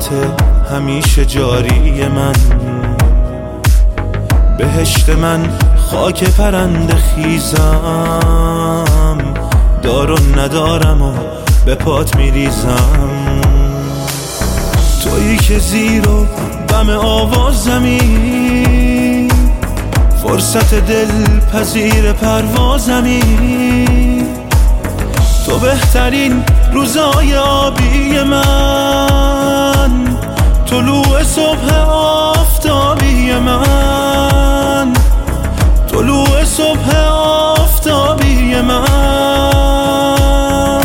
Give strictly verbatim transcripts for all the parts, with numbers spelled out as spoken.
محبت همیشه جاری من، بهشت من خاک پرنده خیزم، دار و ندارم و به پات میریزم. تویی که زیر و بم آوازمی، فرصت دل پذیر پروازمی، تو بهترین روزای آبی من، طلوع صبح آفتابی من، طلوع صبح آفتابی من.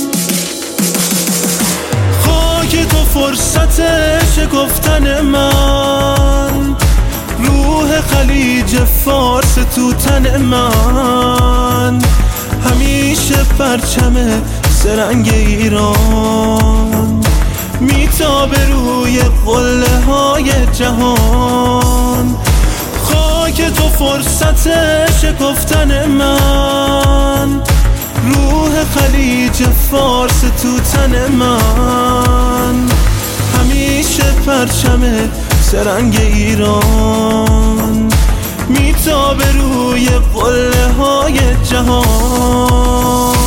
خاک تو فرصت شکفتن من، روح خلیج فارس تو تن من، همیشه پرچم سرنگ ایران میتابه روی قله های جهان. خاک تو فرصت شکفتن من، روح خلیج فارس تو تن من، همیشه پرچم سرنگ ایران میتابه روی قله های جهان.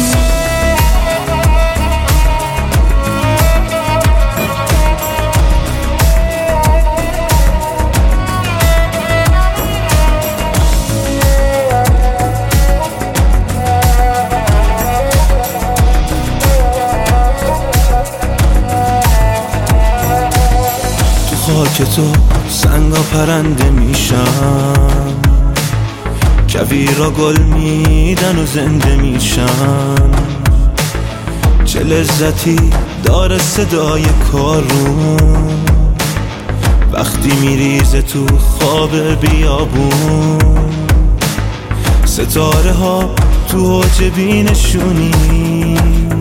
خاک تو سنگا پرنده میشم، کویرا گل میدن و زنده میشم. چه لذتی داره صدای کارون وقتی میریزه تو خواب بیابون. ستاره ها تو اوج بینشونی،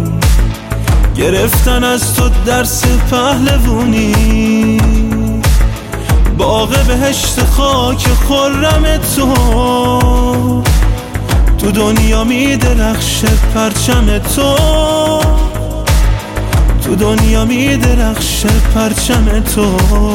گرفتن از تو درس پهلوونی. باغ بهشت خاک خرم تو، تو دنیا میدرخشه پرچم تو، تو دنیا میدرخشه پرچم تو.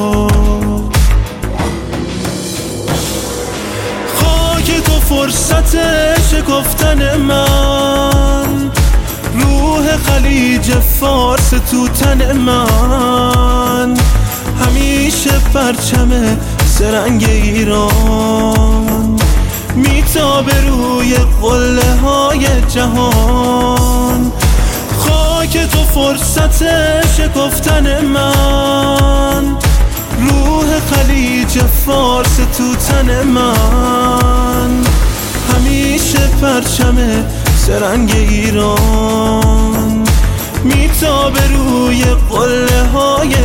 خاک تو فرصت شکفتن من، روح خلیج فارس تو تن من، همیشه پرچم سرنگ ایران میتابه روی قله های جهان. خاک تو فرصت شکفتن من، روح خلیج فارس تو تن من، همیشه پرچم سرنگ ایران میتابه روی قله های